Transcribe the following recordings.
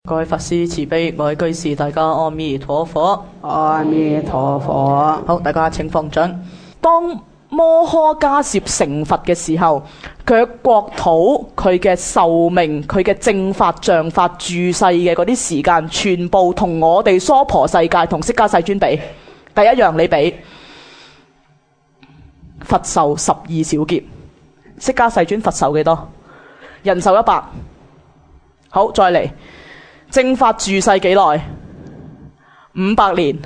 各位佛師慈悲，各位居士大家阿彌陀佛。 阿彌陀佛。 好，大家請放掌。當摩訶迦葉成佛嘅時候，佢嘅國土、佢嘅壽命、佢嘅正法、像法、住世嘅嗰啲時間，全部同我哋娑婆世界同釋迦世尊比。第一樣你比，佛壽12小劫，釋迦世尊佛壽幾多？人壽100。好，再嚟。正法住世幾耐？500年。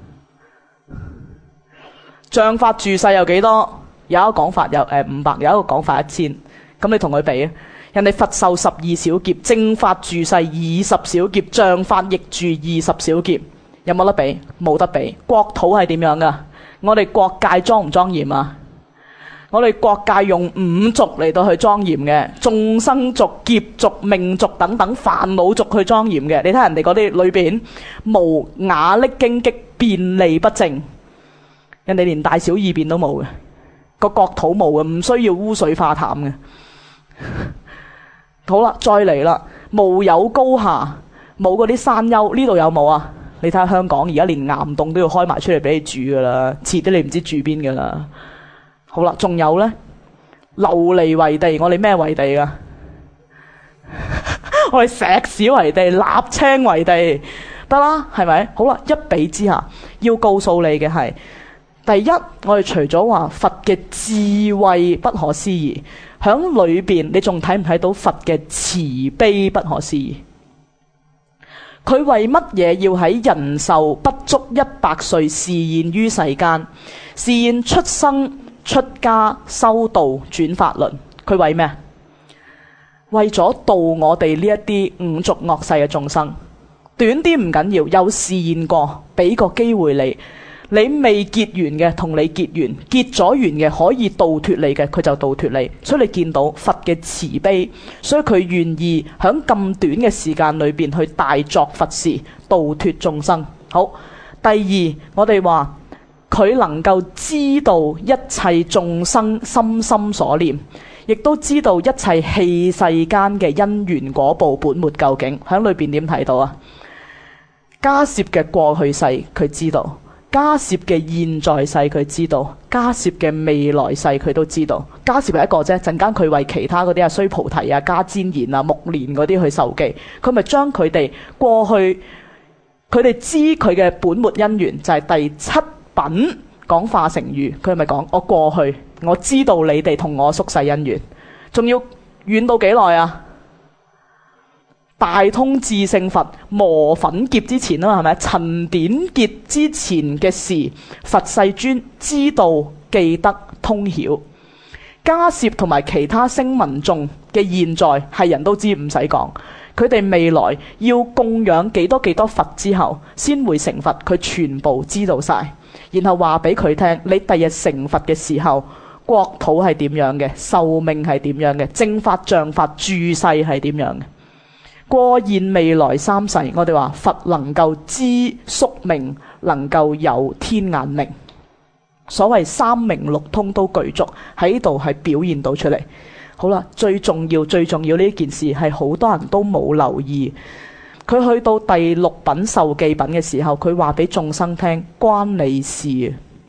像法住世有幾多？有一個講法有500，有一個講法1000。咁你同佢比啊？人哋佛壽12小劫，正法住世20小劫，像法亦住20小劫，有冇得比？冇得比。國土係點樣噶？我哋國界莊唔莊嚴啊？我哋國界用5族嚟到去莊嚴嘅，眾生族、劫族、命族等等煩惱族去莊嚴嘅。你睇人哋嗰啲裏邊無雅礫荊棘，便利不淨，人哋連大小二便都冇嘅，個國土冇嘅，唔需要污水化淡嘅。好啦，再嚟啦，無有高下，冇嗰啲山丘，呢度有冇啊？你睇下香港而家連岩洞都要開埋出嚟俾你住噶啦，遲啲你唔知住邊噶啦。好啦，仲有呢？琉璃為地，我哋咩為地噶？我哋石屎為地，瀝青為地，得啦，係咪？好啦，一比之下，要告訴你嘅係，第一，我哋除咗話佛嘅智慧不可思議，響裏邊你仲睇唔睇到佛嘅慈悲不可思議？佢為乜嘢要喺人壽不足100歲示現於世間，示現出生、出家、修道、轉法輪？佢為咩？為咗度我哋呢一啲五濁惡世嘅眾生。短啲唔緊要，有示現過，俾個機會你。你未結緣嘅同你結緣，結咗緣嘅可以度脫你嘅，佢就度脫你。所以你見到佛嘅慈悲，所以佢願意喺咁短嘅時間裏邊去大作佛事，度脫眾生。好，第二，我哋話佢能夠知道一切眾生心心所念，亦都知道一切器世間嘅因緣果報本末究竟。喺裏邊點睇到啊？迦葉嘅過去世佢知道，迦葉嘅現在世佢知道，迦葉嘅未來世佢都知道。迦葉係一個啫，陣間佢為其他嗰啲須菩提啊、迦旃延啊、目連嗰啲去受記，佢咪將佢哋過去，佢哋知佢嘅本末因緣就係第7品講化成語，佢咪講我過去我知道你哋同我宿世因緣，仲要遠到幾耐啊？大通智勝佛磨粉劫之前啊，係咪？陳典劫之前嘅事，佛世尊知道、記得、通曉。迦葉同埋其他聲聞眾嘅現在係人都知，唔使講。佢哋未來要供養幾多佛之後先會成佛，佢全部知道晒，然後話俾佢聽，你第日成佛嘅時候，國土係點樣嘅，壽命係點樣嘅，正法、像法、住世係點樣嘅。過現未來3世，我哋話佛能夠知宿命，能夠有天眼明，所謂三明六通都具足喺度，係表現到出嚟。好啦，最重要呢件事係好多人都冇留意。佢去到第6品受記品嘅時候，佢話俾眾生聽，關你事啊！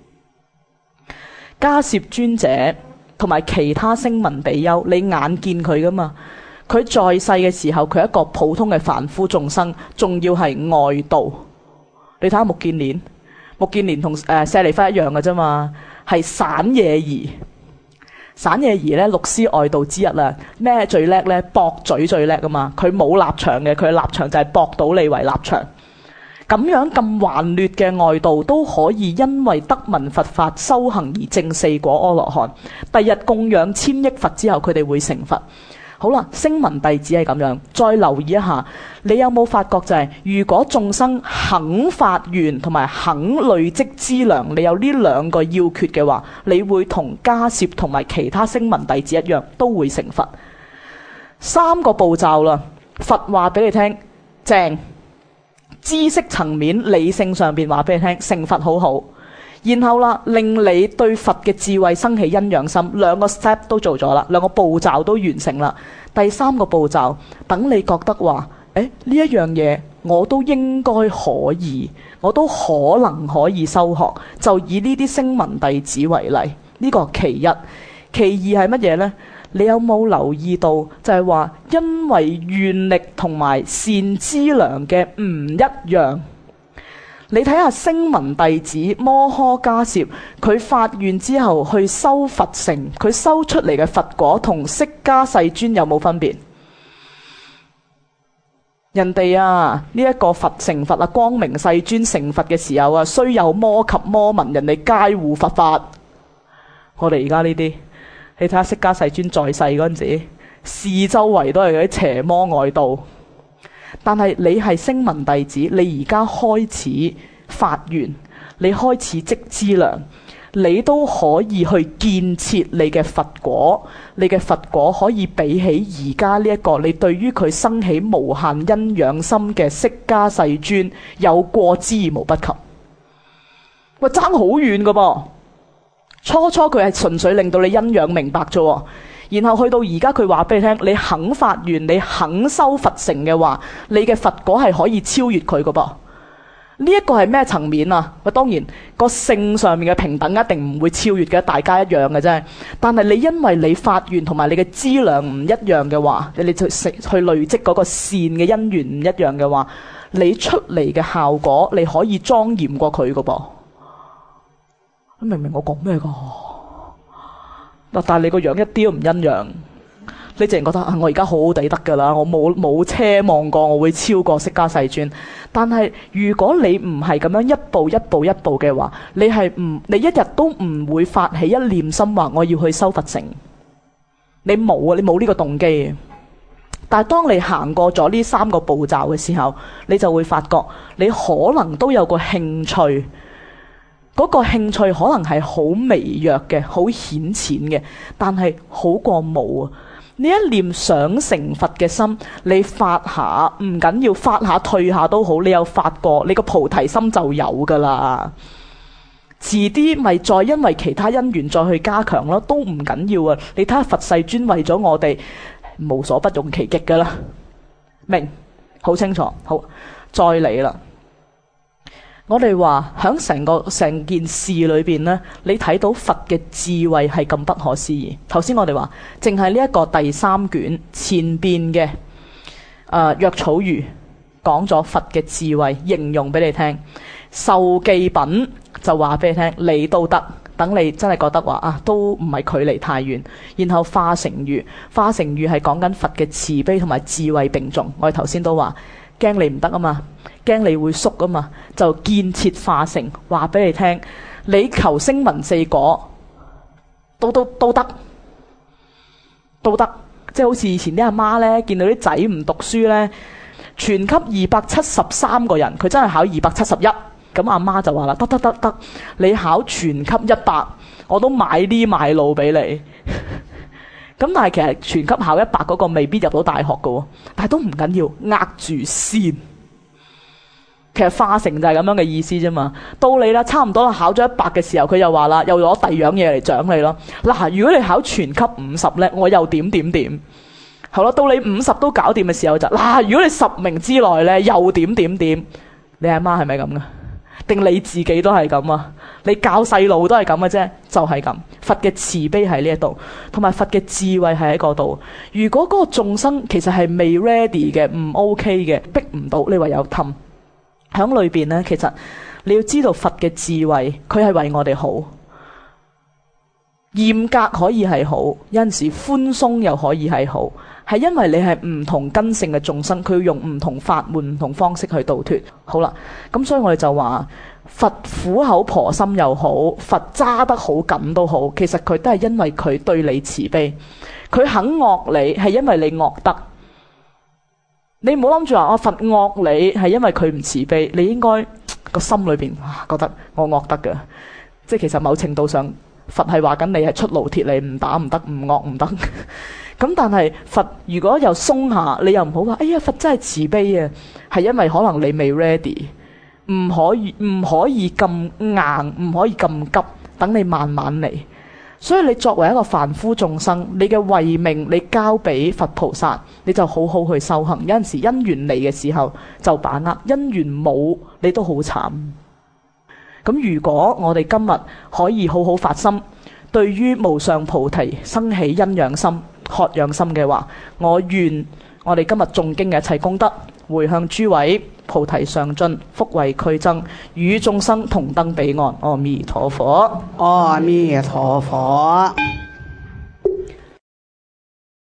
迦葉尊者同埋其他聲聞比丘，你眼見佢噶嘛？佢在世嘅時候，佢係一個普通嘅凡夫眾生，仲要係外道。你睇下目犍連，目犍連同舍利弗一樣嘅啫嘛，係散野兒。散野兒咧，六師外道之一啦。咩最叻咧？駁嘴最叻啊嘛！佢冇立場嘅，佢嘅立場就係駁到你為立場。咁樣咁頑劣嘅外道都可以因為得聞佛法修行而證4果阿羅漢。第日供養1000億佛之後，佢哋會成佛。好啦，聲聞弟子係咁樣，再留意一下，你有冇發覺就係，如果眾生肯發願同埋肯累積資糧，你有呢2個要訣嘅話，你會同迦葉同埋其他聲聞弟子一樣，都會成佛。3個步驟啦，佛話俾你聽，正，知識層面理性上邊話俾你聽，成佛好好。然後啦，令你對佛嘅智慧生起欣仰心，2個 step 都做咗啦，2個步驟都完成啦。第3個步驟，等你覺得話呢一樣嘢我都應該可以，我都可能可以修學，就以呢啲聲聞弟子為例，呢個其一。其二係乜嘢呢？你有冇留意到就係話，因為願力同埋善資糧嘅唔一樣。你睇下聲聞弟子摩訶迦葉，佢發願之後去修佛成，佢修出嚟嘅佛果同釋迦世尊有冇分別？人哋啊，呢一個佛成佛啊，光明世尊成佛嘅時候啊，雖有摩及摩聞，人哋皆護佛法。我哋而家呢啲，你睇下釋迦世尊在世嗰陣時，四周圍都係嗰啲邪魔外道。但係你係聲聞弟子，你而家開始發願，你開始積資糧，你都可以去建設你嘅佛果。你嘅佛果可以比起而家呢一個你對於佢生起無限欣仰心嘅釋迦世尊有過之而無不及。喂，爭好遠噶噃！初初佢係純粹令到你欣仰明白啫，然後去到而家佢話俾你聽，你肯發願，你肯修佛成嘅話，你嘅佛果係可以超越佢噶噃。呢一個係咩層面啊？當然個性上面嘅平等一定唔會超越嘅，大家一樣嘅啫。但係你因為你發願同埋你嘅資糧唔一樣嘅話，你去累積嗰個善嘅因緣唔一樣嘅話，你出嚟嘅效果你可以莊嚴過佢噶噃。你明唔明我講咩噶？但係你個樣一啲都唔欣揚，你淨係覺得我而家好好地得噶啦，我冇奢望過我會超過釋迦世尊。但係如果你唔係咁樣一步一步一步嘅話，你一日都唔會發起一念心話我要去修佛成。你冇啊，你冇呢個動機。但係當你行過咗呢3個步驟嘅時候，你就會發覺你可能都有個興趣。嗰個興趣可能係好微弱嘅，好顯淺嘅，但係好過冇啊！呢一念想成佛嘅心，你發下唔緊要，發下退下都好，你有發過，你個菩提心就有噶啦。遲啲咪再因為其他因緣再去加強咯，都唔緊要啊！你睇下佛世尊為咗我哋，無所不用其極噶啦，明？好清楚。好，再嚟啦。我哋話喺成件事裏邊呢，你睇到佛嘅智慧係咁不可思議。頭先我哋話，淨係呢一個第3卷前邊嘅藥草喻講咗佛嘅智慧，形容俾你聽。受記品就話俾你聽，你都得，等你真係覺得話啊，都唔係距離太遠。然後化城喻係講緊佛嘅慈悲同埋智慧並重。我哋頭先都話，驚你唔得啊嘛，驚你會縮啊嘛，就建設化城，話俾你聽，你求聲聞4果都得，即係好似以前啲阿媽呢，見到啲仔唔讀書呢，全級273個人，佢真係考271，咁阿媽就話啦，得，你考全級100，我都買啲買路俾你。咁但係其實全級考100嗰個未必入到大學㗎喎，但係都唔緊要，握住先。其實化城就係咁樣嘅意思啫嘛。到你啦，差唔多啦，考咗100嘅時候，佢又話啦，又攞第二樣嘢嚟獎你咯。嗱，如果你考全級50呢，我又點。好啦，到你50都搞掂嘅時候就嗱，如果你10名之內呢，又點。你阿媽係咪咁噶？定你自己都係咁啊？你教細路都係咁嘅啫，就係咁。佛嘅慈悲喺呢一度，同埋佛嘅智慧喺嗰度。如果嗰個眾生其實係未 ready 嘅，唔 OK 嘅，逼唔到，你唯有氹。喺裏邊呢，其實你要知道佛嘅智慧，佢係為我哋好。嚴格可以係好，有陣時寬鬆又可以係好，係因為你係唔同根性嘅眾生，佢要用唔同法門、唔同方式去度脫。好啦，咁所以我哋就話佛苦口婆心又好，佛揸得好緊都好，其實佢都係因為佢對你慈悲，佢肯惡你係因為你惡得。你唔好諗住話我佛惡你係因為佢唔慈悲，你應該個心裏邊覺得我惡得㗎，即係其實某程度上佛係話緊你係出爐鐵，你唔打唔得，唔惡唔得。咁但係佛如果又鬆下，你又唔好話哎呀佛真係慈悲啊，係因為可能你未 ready， 唔可以咁硬，唔可以咁急，等你慢慢嚟。 所以你作為一個凡夫眾生，你嘅慧命你交俾佛菩薩，你就好好去修行。有陣時因緣嚟嘅時候就把握，因緣冇你都好慘。咁如果我哋今日可以好好發心，對於無上菩提生起欣仰心、渴仰心嘅話，我願我哋今日誦經嘅一切功德回向諸位菩提上進，福慧俱增，與眾生同登彼岸。阿彌陀佛， 阿彌陀佛。